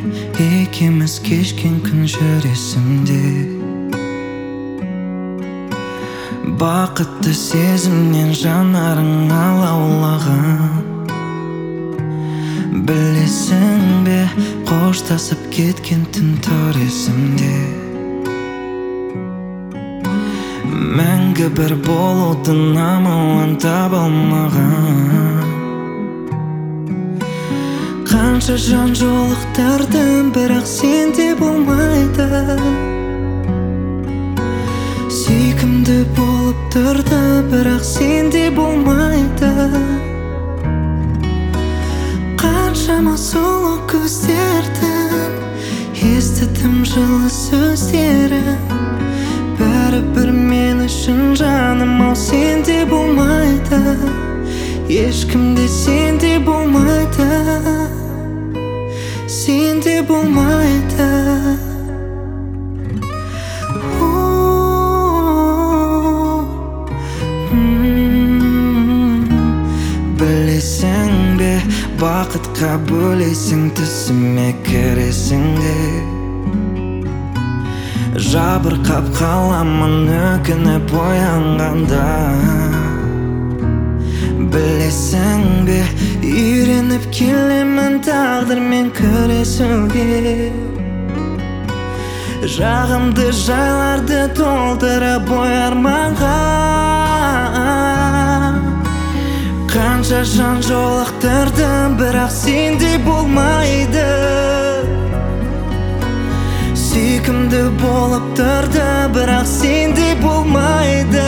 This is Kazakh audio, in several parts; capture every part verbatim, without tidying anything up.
екеуміз кешкен күн жүр есімде. Бақытты сезімнен жанарың алаулаған. Білесің бе, қоштасып кеткен түн тұр есімде. Мәңгі бір болудың амалын таба алмаған. Қанша жан жолықтырдым, бірақ сенде болмайды. Сүйкімді болып тұрды, бірақ сенде болмайды. Қаншама сұлу көздердің естідім жылы сөздерін. Бәрібір мен үшін жаным, ау сенде болмайды. Ешкімде сенде болмайды. Сенде болмайды. Білесің бе, бақытқа бөлесің, түсіме кіресің де. Жабырқап қаламын өкініп оянғанда. Білесің бе, үйреніп келемін тағдырмен күресуге. Жағымды жайларды толтырып ой арманға. Қанша жан жолықтырдым, бірақ сенде болмайды. Сүйкімді болып тұрды, бірақ сенде болмайды.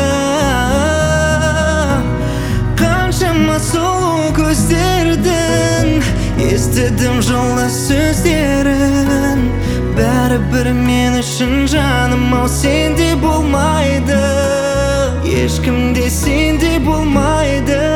Қаншама сұлу көздердің естідім жылы сөздерін. Бәрібір мен үшін жаным, ау сенде болмайды. Ешкімде сенде болмайды.